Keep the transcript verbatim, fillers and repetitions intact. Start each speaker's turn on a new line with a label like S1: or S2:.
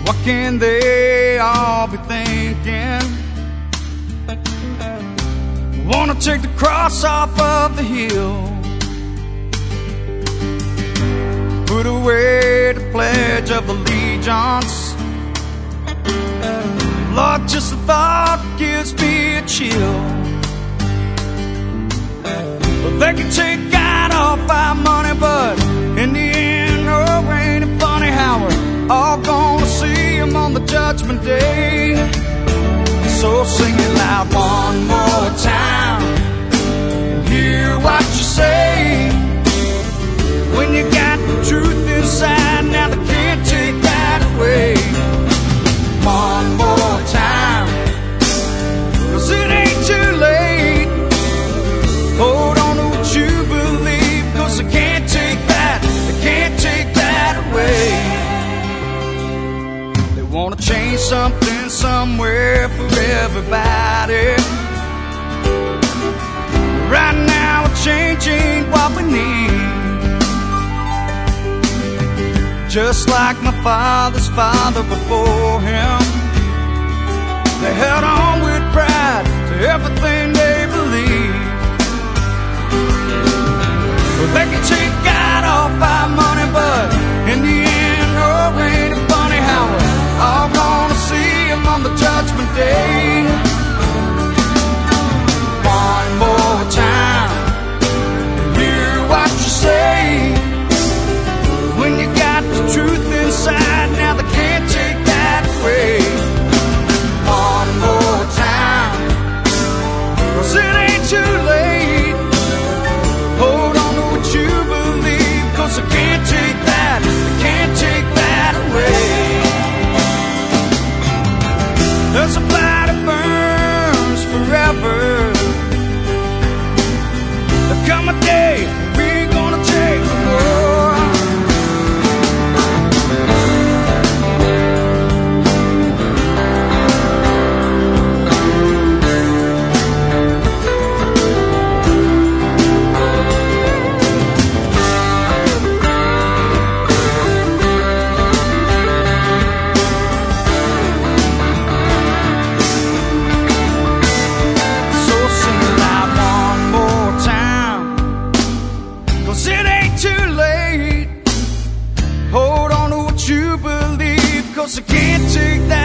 S1: What can they all be thinking? Wanna take the cross off of the hill, put away the Pledge of Allegiance. Lord, just the thought gives me a chill. Well, they can take God off our money, but in the end, oh, ain't it funny how we're all gonna see Him on the judgment day. So sing it loud one more time and hear what you say. When you got the truth inside, now they can't take that away. One more time, 'cause it ain't too late. Hold on to what you believe, 'cause they can't take that, they can't take that away. They wanna change something somewhere for everybody. Right now we're changing what we need. Just like my father's father before him, they held on with pride to everything they believed. Well, they can take God off our money, but in the end, oh, ain't it funny how we're all gonna see Him on the judgment day. One more time, hear what you say. When you got the truth inside, now they can't take that away. One more time, 'cause it ain't too late. Hold on to what you believe, 'cause they can't take that, they can't take that away. There's a fire that burns forever. There'll come a day we ain't gonna take no more. It ain't too late. Hold on to what you believe, 'cause I can't take that.